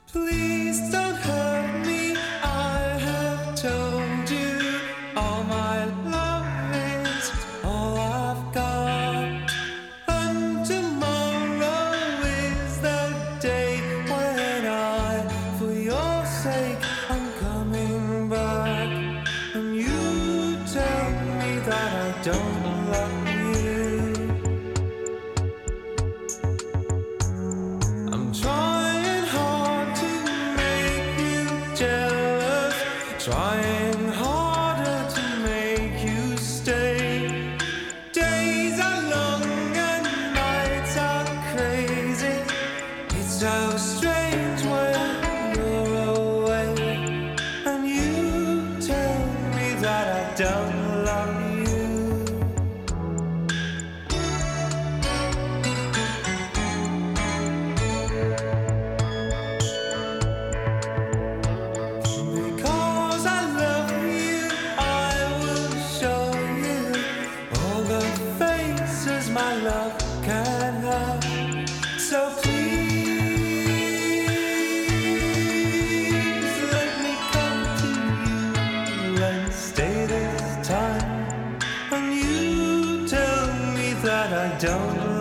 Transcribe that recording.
Please don't hurt me. I have told you all my love is all I've got. And tomorrow is the day when for your sake, I'm coming back. And you tell me that I don't love you. I'm trying hard to make you jealous, trying harder to make you stay. Days are long and nights are crazy. It's so strange when you're away, and you tell me that I don't love you. Because I love you, I will show you all the faces my love can have. So please let me come to you and stay this time. And you tell me that I don't